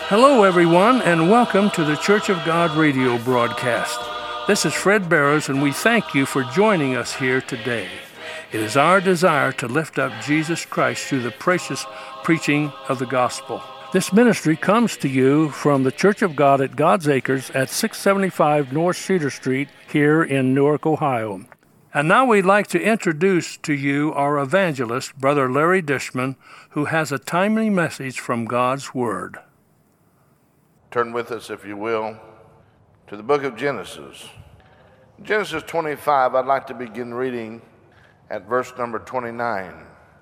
Hello, everyone, and welcome to the Church of God radio broadcast. This is Fred Barrows, and we thank you for joining us here today. It is our desire to lift up Jesus Christ through the precious preaching of the gospel. This ministry comes to you from the Church of God at God's Acres at 675 North Cedar Street here in Newark, Ohio. And now we'd like to introduce to you our evangelist, Brother Larry Dishman, who has a timely message from God's Word. Turn with us, if you will, to the book of Genesis. Genesis 25, I'd like to begin reading at verse number 29.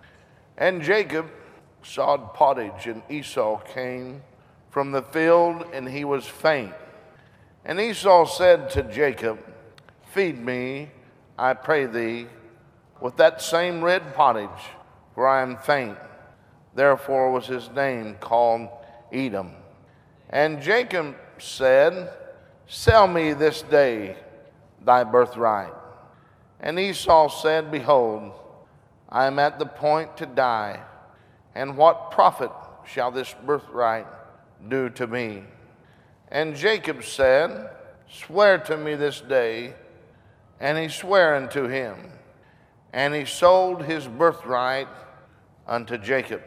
And Jacob sawed pottage, and Esau came from the field, and he was faint. And Esau said to Jacob, Feed me, I pray thee, with that same red pottage, for I am faint. Therefore was his name called Edom. And Jacob said, Sell me this day thy birthright. And Esau said, Behold, I am at the point to die, and what profit shall this birthright do to me? And Jacob said, Swear to me this day. And he sware unto him, and he sold his birthright unto Jacob.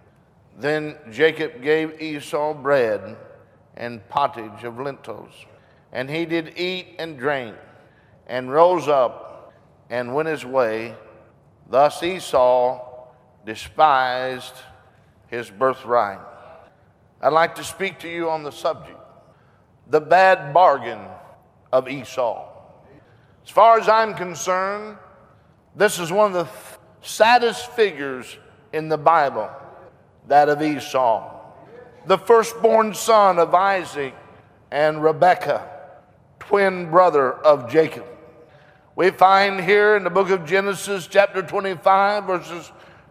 Then Jacob gave Esau bread and pottage of lentils, and he did eat and drink, and rose up and went his way. Thus Esau despised his birthright. I'd like to speak to you on the subject, the bad bargain of Esau. As far as I'm concerned, this is one of the saddest figures in the Bible, that of Esau, the firstborn son of Isaac and Rebekah, twin brother of Jacob. We find here in the book of Genesis, chapter 25, verses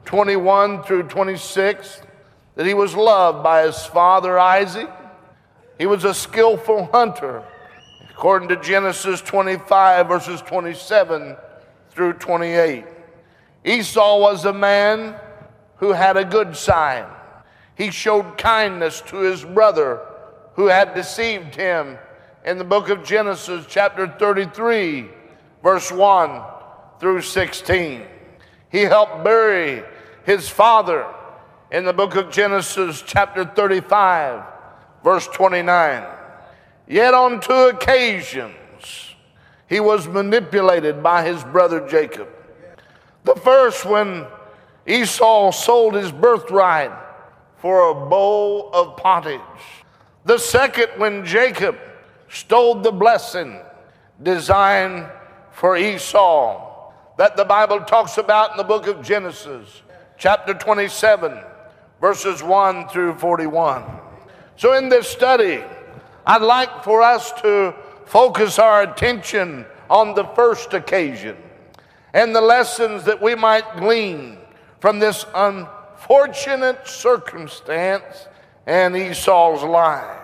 21 through 26, that he was loved by his father Isaac. He was a skillful hunter, according to Genesis 25, verses 27 through 28. Esau was a man who had a good side. He showed kindness to his brother who had deceived him in the book of Genesis, chapter 33, verse 1 through 16. He helped bury his father in the book of Genesis, chapter 35, verse 29. Yet on two occasions, he was manipulated by his brother Jacob. The first, when Esau sold his birthright for a bowl of pottage. The second, when Jacob stole the blessing designed for Esau, that the Bible talks about in the book of Genesis, chapter 27, verses 1 through 41. So in this study, I'd like for us to focus our attention on the first occasion and the lessons that we might glean from this unfortunate circumstance in Esau's life.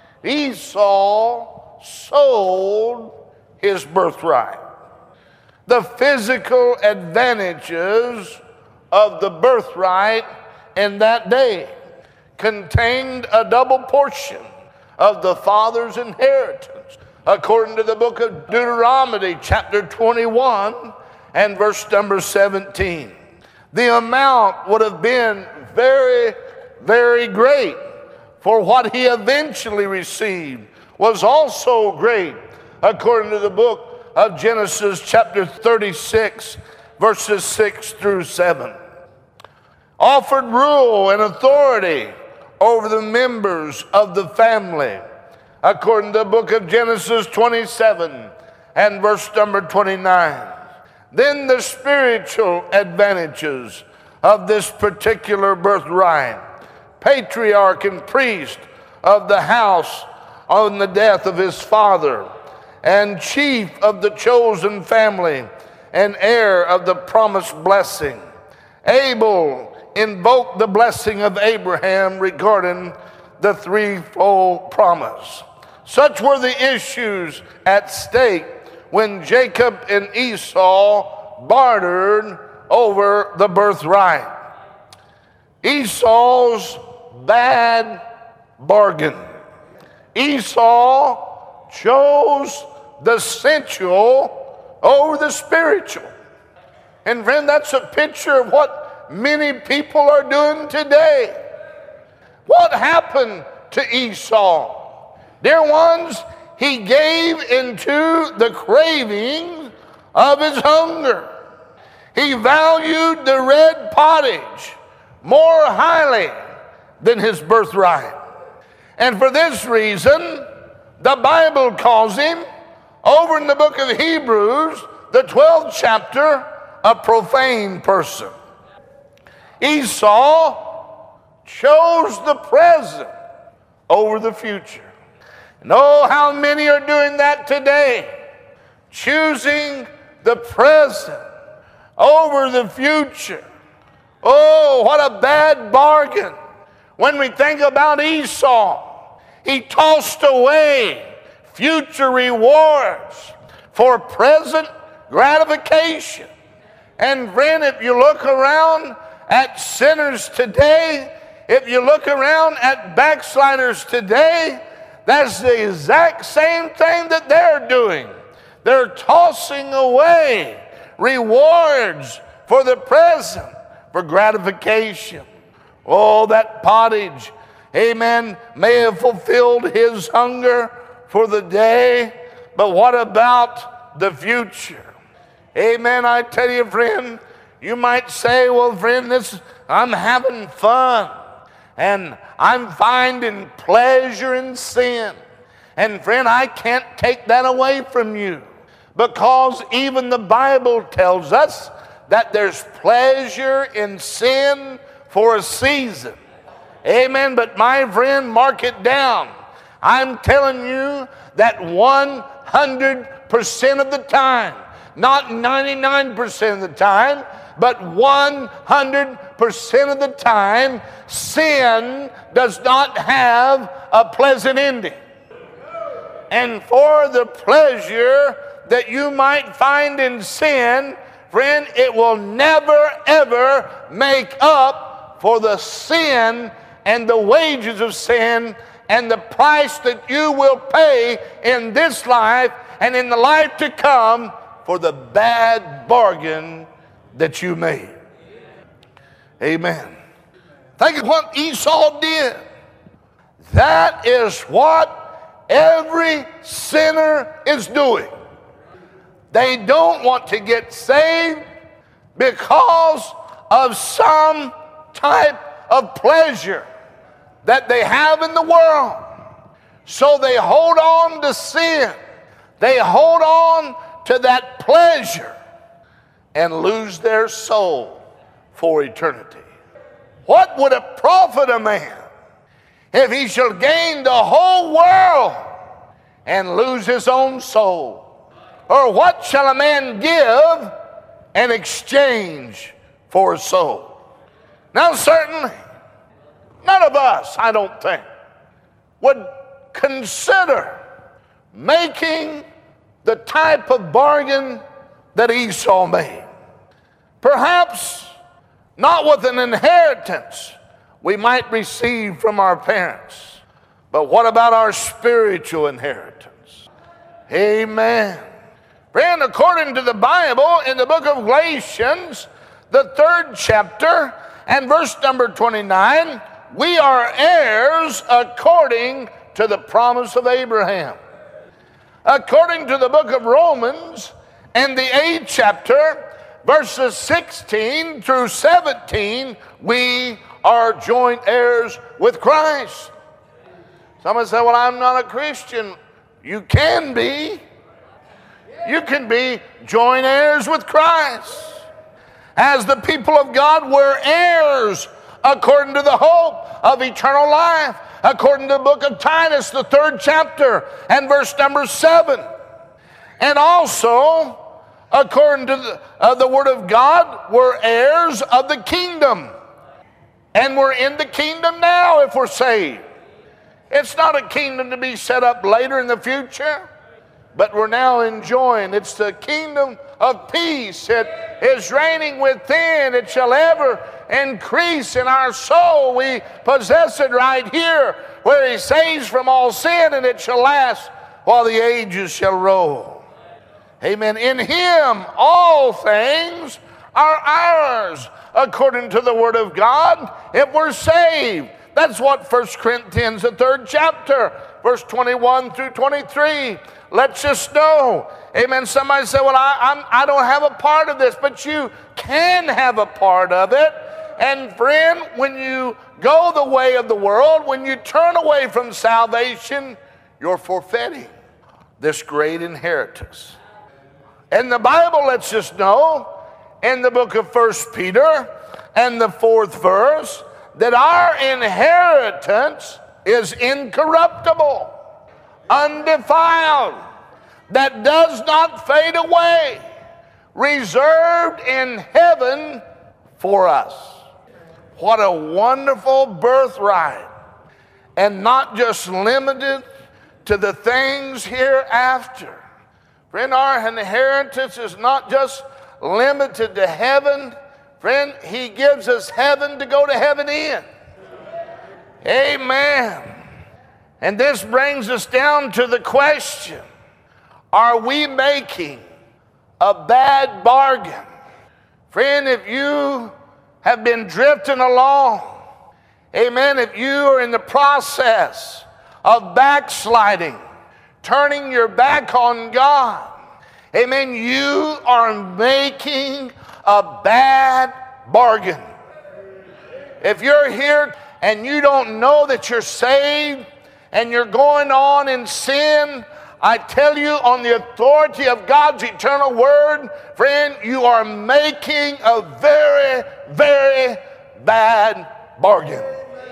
Esau sold his birthright. The physical advantages of the birthright in that day contained a double portion of the father's inheritance, according to the book of Deuteronomy, chapter 21 and verse number 17. The amount would have been very, very great, for what he eventually received was also great, according to the book of Genesis, chapter 36, verses 6 through 7. Offered rule and authority over the members of the family, according to the book of Genesis 27 and verse number 29. Then the spiritual advantages of this particular birthright. Patriarch and priest of the house on the death of his father, and chief of the chosen family, and heir of the promised blessing. Abel invoked the blessing of Abraham regarding the threefold promise. Such were the issues at stake when Jacob and Esau bartered over the birthright. Esau's bad bargain. Esau chose the sensual over the spiritual. And friend, that's a picture of what many people are doing today. What happened to Esau? Dear ones, he gave into the cravings of his hunger. He valued the red pottage more highly than his birthright. And for this reason, the Bible calls him, over in the book of Hebrews, the 12th chapter, a profane person. Esau chose the present over the future. And oh, how many are doing that today? Choosing the present over the future. Oh, what a bad bargain. When we think about Esau, he tossed away future rewards for present gratification. And friend, if you look around at sinners today, if you look around at backsliders today, that's the exact same thing that they're doing. They're tossing away rewards for the present, for gratification. Oh, that pottage, amen, may have fulfilled his hunger for the day, but what about the future? Amen, I tell you, friend, you might say, well, friend, I'm having fun, and I'm finding pleasure in sin. And friend, I can't take that away from you, because even the Bible tells us that there's pleasure in sin for a season. Amen, but my friend, mark it down. I'm telling you that 100% of the time, not 99% of the time, but 100% of the time, sin does not have a pleasant ending. And for the pleasure that you might find in sin, friend, it will never, ever make up for the sin and the wages of sin and the price that you will pay in this life and in the life to come for the bad bargain that you made. Amen. Think of what Esau did. That is what every sinner is doing. They don't want to get saved because of some type of pleasure that they have in the world. So they hold on to sin. They hold on to that pleasure and lose their soul for eternity. What would it profit a man if he shall gain the whole world and lose his own soul? Or what shall a man give in exchange for a soul? Now certainly, none of us, I don't think, would consider making the type of bargain that Esau made. Perhaps not with an inheritance we might receive from our parents, but what about our spiritual inheritance? Amen. Friend, according to the Bible, in the book of Galatians, the 3rd chapter and verse number 29, we are heirs according to the promise of Abraham. According to the book of Romans, in the 8th chapter, verses 16 through 17, we are joint heirs with Christ. Someone say, well, I'm not a Christian. You can be. You can be joint heirs with Christ. As the people of God, we're heirs according to the hope of eternal life. According to the book of Titus, the 3rd chapter and verse number 7. And also, according to the word of God, we're heirs of the kingdom. And we're in the kingdom now if we're saved. It's not a kingdom to be set up later in the future, but we're now enjoying. It's the kingdom of peace. It is reigning within, it shall ever increase in our soul. We possess it right here, where he saves from all sin, and it shall last while the ages shall roll. Amen. In him all things are ours, according to the word of God, if we're saved. That's what 1 Corinthians, the 3rd chapter, verse 21 through 23, lets us know. Amen. Somebody say, well, I don't have a part of this, but you can have a part of it. And friend, when you go the way of the world, when you turn away from salvation, you're forfeiting this great inheritance. And the Bible lets us know in the book of 1 Peter and the 4th verse that our inheritance is incorruptible, undefiled, that does not fade away, reserved in heaven for us. What a wonderful birthright, and not just limited to the things hereafter. Friend, our inheritance is not just limited to heaven. Friend, he gives us heaven to go to heaven in. Amen. And this brings us down to the question, are we making a bad bargain? Friend, if you have been drifting along, amen, if you are in the process of backsliding, turning your back on God, amen, you are making a bad bargain. If you're here and you don't know that you're saved and you're going on in sin, I tell you on the authority of God's eternal word, friend, you are making a very, very bad bargain.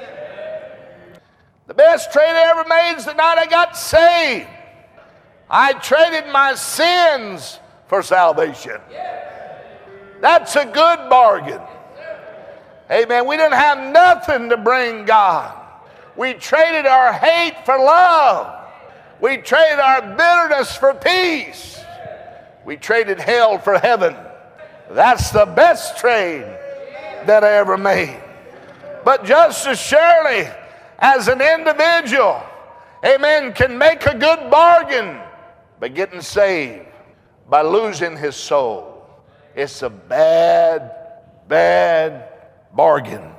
The best trade I ever made is the night I got saved. I traded my sins for salvation. That's a good bargain. Amen. We didn't have nothing to bring God. We traded our hate for love. We traded our bitterness for peace. We traded hell for heaven. That's the best trade that I ever made. But just as surely as an individual, amen, can make a good bargain by getting saved, by losing his soul, it's a bad, bad bargain.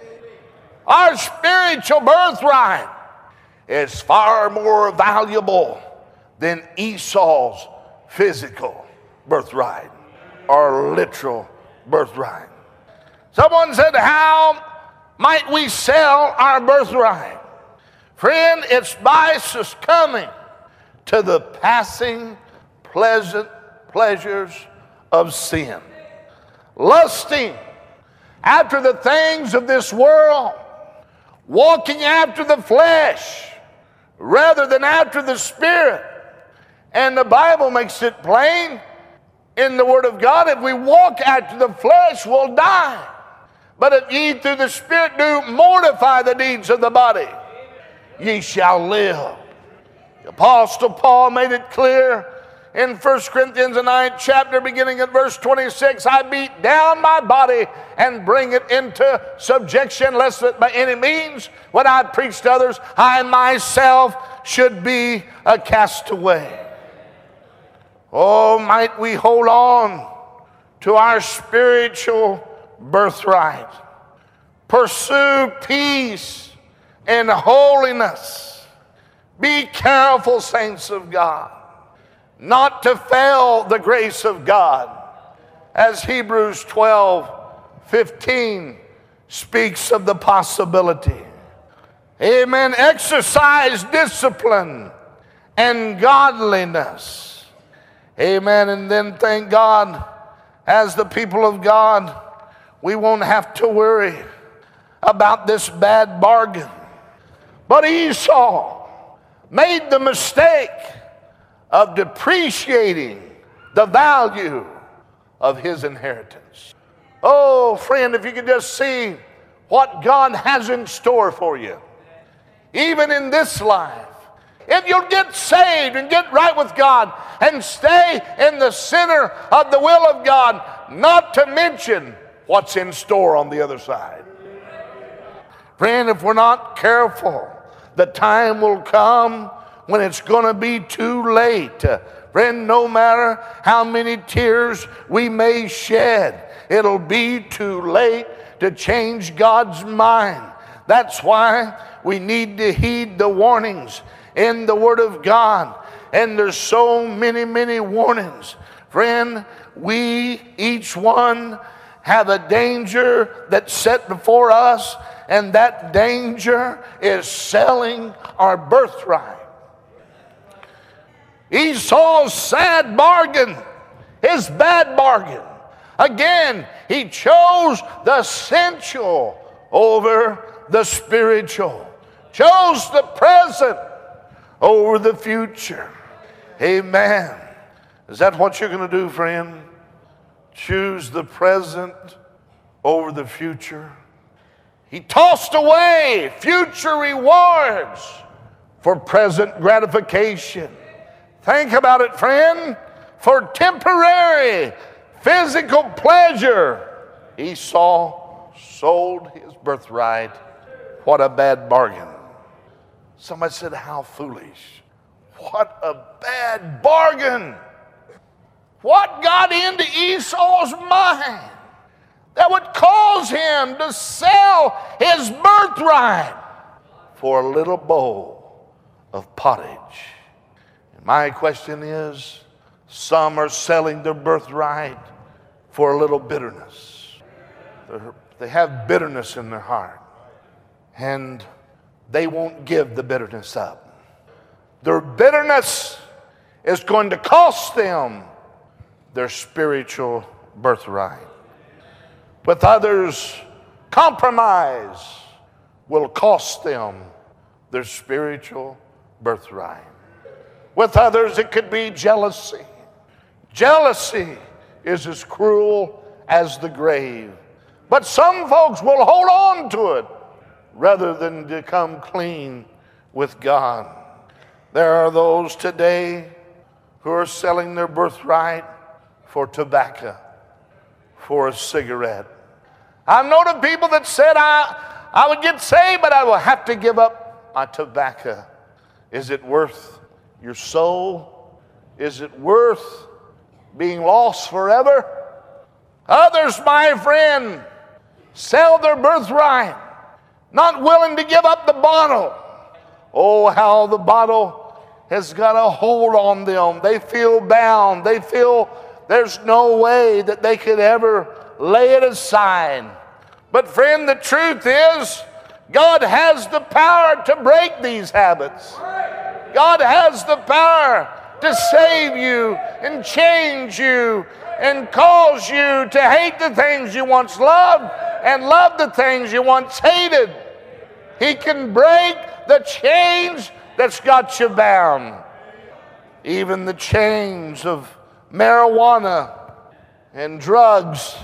Our spiritual birthright is far more valuable than Esau's physical birthright or literal birthright. Someone said, how might we sell our birthright? Friend, it's by succumbing to the passing pleasant pleasures of sin, lusting after the things of this world, walking after the flesh rather than after the Spirit. And the Bible makes it plain in the Word of God, if we walk after the flesh, we'll die. But if ye through the Spirit do mortify the deeds of the body, ye shall live. The Apostle Paul made it clear in 1 Corinthians the 9th chapter, beginning at verse 26, I beat down my body and bring it into subjection, lest that by any means, when I preach to others, I myself should be a castaway. Oh, might we hold on to our spiritual birthright. Pursue peace and holiness. Be careful, saints of God, not to fail the grace of God, as Hebrews 12:15 speaks of the possibility. Amen. Exercise discipline and godliness. Amen. And then thank God, as the people of God, we won't have to worry about this bad bargain. But Esau made the mistake of depreciating the value of his inheritance. Oh, friend, if you could just see what God has in store for you, even in this life. If you'll get saved and get right with God and stay in the center of the will of God, not to mention what's in store on the other side. Friend, if we're not careful, the time will come when it's going to be too late. Friend, no matter how many tears we may shed, it'll be too late to change God's mind. That's why we need to heed the warnings in the Word of God. And there's so many warnings. Friend, we, each one, have a danger that's set before us, and that danger is selling our birthright. Esau's sad bargain, his bad bargain. Again, he chose the sensual over the spiritual, chose the present over the future. Amen. Is that what you're going to do, friend? Choose the present over the future. He tossed away future rewards for present gratification. Think about it, friend. For temporary physical pleasure, Esau sold his birthright. What a bad bargain. Somebody said, how foolish. What a bad bargain. What got into Esau's mind that would cause him to sell his birthright for a little bowl of pottage? And my question is, some are selling their birthright for a little bitterness. They have bitterness in their heart, and they won't give the bitterness up. Their bitterness is going to cost them their spiritual birthright. With others, compromise will cost them their spiritual birthright. With others, it could be jealousy. Jealousy is as cruel as the grave. But some folks will hold on to it rather than to come clean with God. There are those today who are selling their birthright for tobacco, for a cigarette. I've known of people that said, I would get saved, but I will have to give up my tobacco. Is it worth your soul? Is it worth being lost forever? Others, my friend, sell their birthright, not willing to give up the bottle. Oh, how the bottle has got a hold on them. They feel bound. They feel there's no way that they could ever lay it aside. But friend, the truth is, God has the power to break these habits. God has the power to save you and change you and cause you to hate the things you once loved and love the things you once hated. He can break the chains that's got you bound. Even the chains of marijuana and drugs,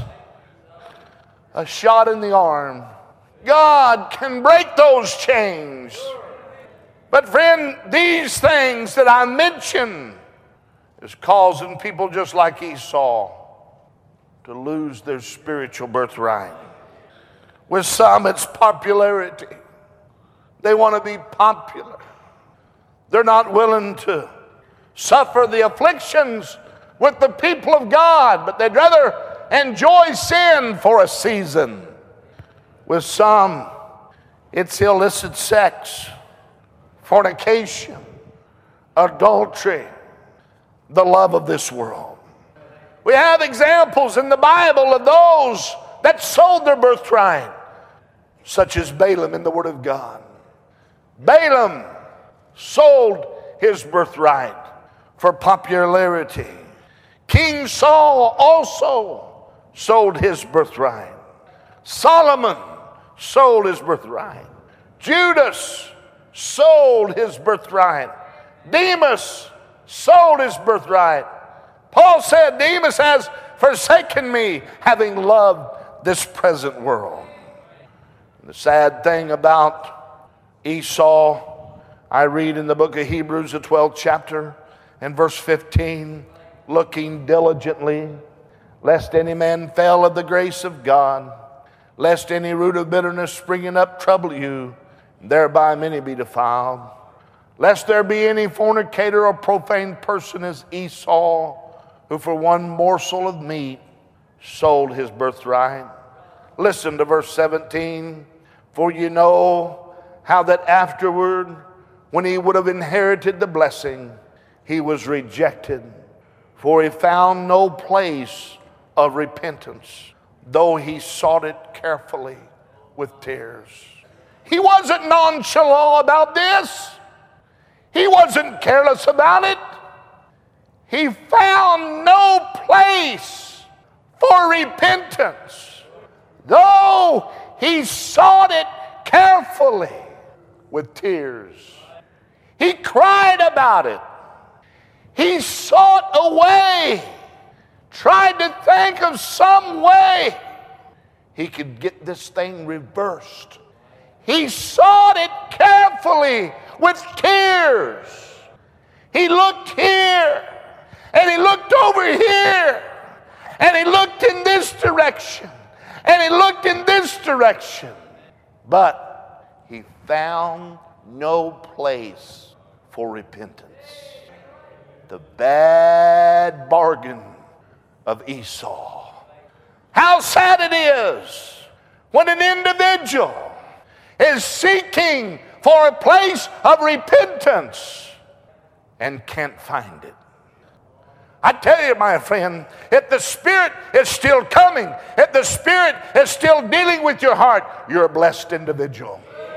a shot in the arm. God can break those chains. But friend, these things that I mentioned is causing people just like Esau to lose their spiritual birthright. With some, it's popularity. They want to be popular. They're not willing to suffer the afflictions with the people of God, but they'd rather enjoy sin for a season. With some, it's illicit sex, fornication, adultery, the love of this world. We have examples in the Bible of those that sold their birthright, such as Balaam in the Word of God. Balaam sold his birthright for popularity. King Saul also sold his birthright. Solomon sold his birthright. Judas sold his birthright. Demas sold his birthright. Paul said, Demas has forsaken me, having loved this present world. And the sad thing about Esau, I read in the book of Hebrews, the 12th chapter, and verse 15, looking diligently lest any man fail of the grace of God, lest any root of bitterness springing up trouble you, and thereby many be defiled. Lest there be any fornicator or profane person as Esau, who for one morsel of meat sold his birthright. Listen to verse 17. For you know how that afterward, when he would have inherited the blessing, he was rejected, for he found no place of repentance, though he sought it carefully with tears. He wasn't nonchalant about this. He wasn't careless about it. He found no place for repentance, though he sought it carefully with tears. He cried about it. He sought a way, tried to think of some way he could get this thing reversed. He sought it carefully with tears. He looked here, and he looked over here, and he looked in this direction, and he looked in this direction. But he found no place for repentance. The bad bargain of Esau. How sad it is when an individual is seeking for a place of repentance and can't find it. I tell you, my friend, if the Spirit is still coming, if the Spirit is still dealing with your heart, you're a blessed individual.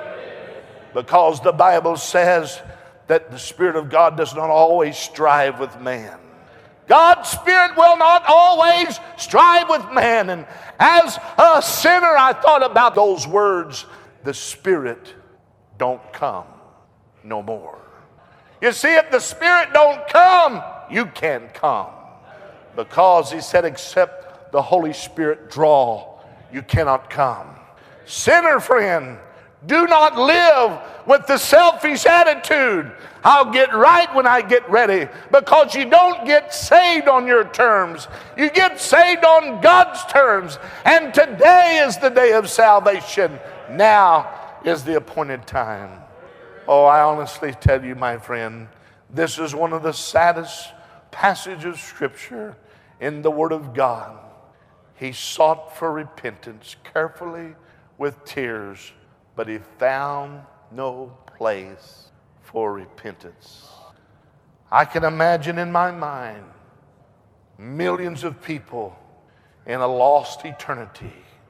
Because the Bible says that the Spirit of God does not always strive with man. God's Spirit will not always strive with man. And as a sinner, I thought about those words, the Spirit don't come no more. You see, if the Spirit don't come, you can't come. Because he said, except the Holy Spirit draw, you cannot come. Sinner friend, do not live with the selfish attitude, I'll get right when I get ready, because you don't get saved on your terms. You get saved on God's terms. And today is the day of salvation. Now is the appointed time. Oh, I honestly tell you, my friend, this is one of the saddest passages of Scripture in the Word of God. He sought for repentance carefully with tears, but he found no place for repentance. I can imagine in my mind millions of people in a lost eternity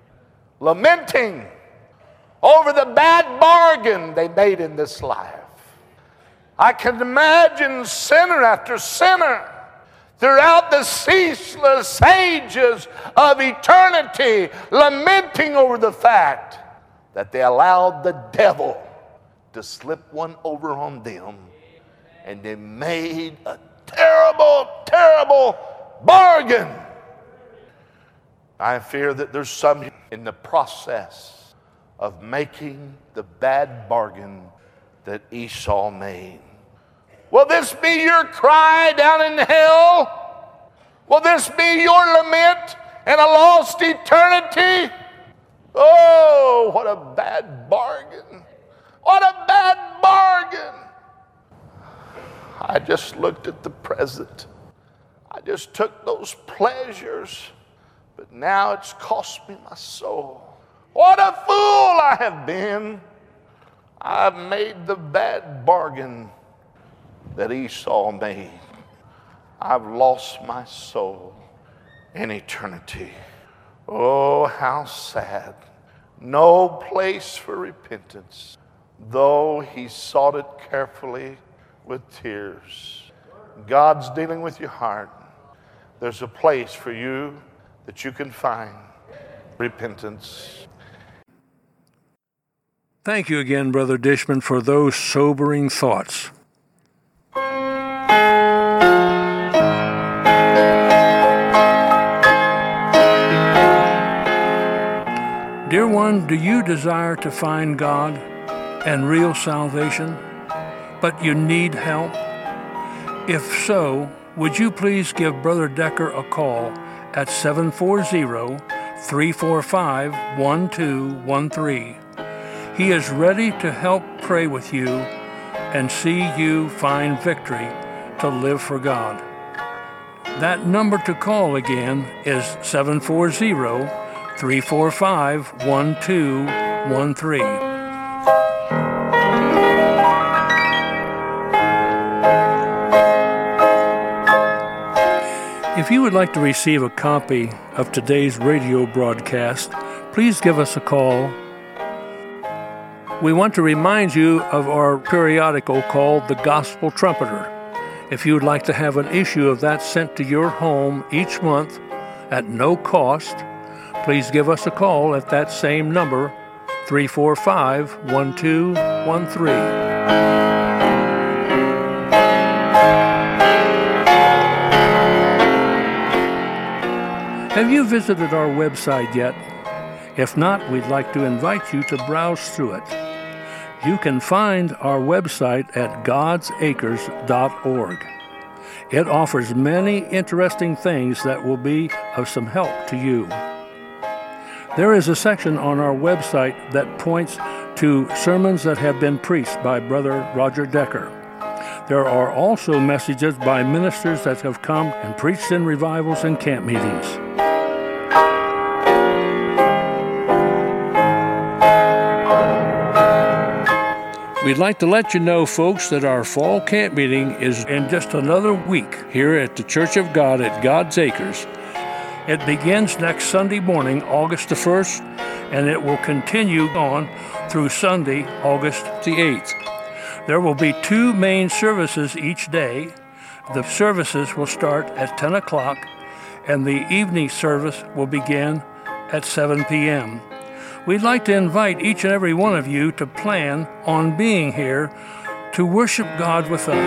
lamenting over the bad bargain they made in this life. I can imagine sinner after sinner throughout the ceaseless ages of eternity lamenting over the fact that they allowed the devil to slip one over on them, and they made a terrible, terrible bargain. I fear that there's some in the process of making the bad bargain that Esau made. Will this be your cry down in hell? Will this be your lament in a lost eternity? Oh, what a bad bargain. What a bad bargain. I just looked at the present. I just took those pleasures, but now it's cost me my soul. What a fool I have been. I've made the bad bargain that Esau made. I've lost my soul in eternity. Oh, how sad. No place for repentance, though he sought it carefully with tears. God's dealing with your heart. There's a place for you that you can find repentance. Thank you again, Brother Dishman, for those sobering thoughts. Dear one, do you desire to find God and real salvation, but you need help? If so, would you please give Brother Decker a call at 740-345-1213. He is ready to help pray with you and see you find victory to live for God. That number to call again is 740-345-1213. If you would like to receive a copy of today's radio broadcast, please give us a call. We want to remind you of our periodical called The Gospel Trumpeter. If you would like to have an issue of that sent to your home each month at no cost, please give us a call at that same number, 345-1213. Have you visited our website yet? If not, we'd like to invite you to browse through it. You can find our website at godsacres.org. It offers many interesting things that will be of some help to you. There is a section on our website that points to sermons that have been preached by Brother Roger Decker. There are also messages by ministers that have come and preached in revivals and camp meetings. We'd like to let you know, folks, that our fall camp meeting is in just another week here at the Church of God at God's Acres. It begins next Sunday morning, August the 1st, and it will continue on through Sunday, August the 8th. There will be 2 main services each day. The services will start at 10 o'clock, and the evening service will begin at 7 p.m. We'd like to invite each and every one of you to plan on being here to worship God with us.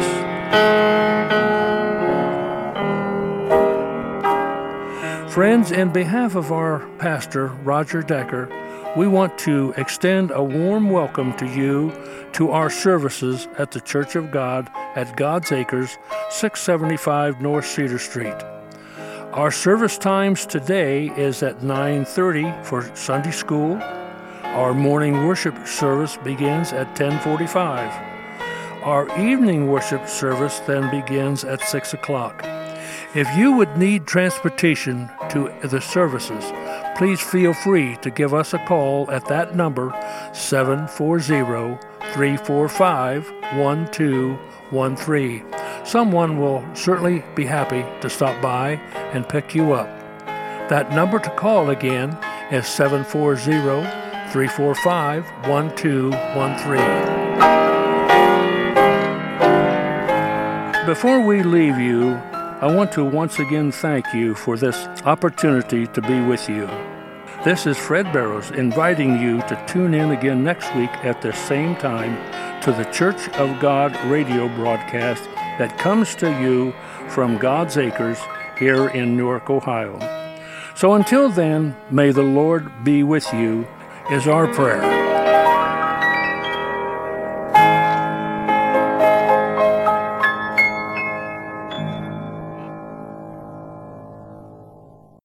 Friends, in behalf of our pastor, Roger Decker, we want to extend a warm welcome to you to our services at the Church of God at God's Acres, 675 North Cedar Street. Our service times today is at 9:30 for Sunday school. Our morning worship service begins at 10:45. Our evening worship service then begins at 6 o'clock. If you would need transportation to the services, please feel free to give us a call at that number, 740-345-1213. Someone will certainly be happy to stop by and pick you up. That number to call again is 740-345-1213. Before we leave you, I want to once again thank you for this opportunity to be with you. This is Fred Barrows inviting you to tune in again next week at the same time to the Church of God radio broadcast that comes to you from God's Acres here in Newark, Ohio. So until then, may the Lord be with you, is our prayer.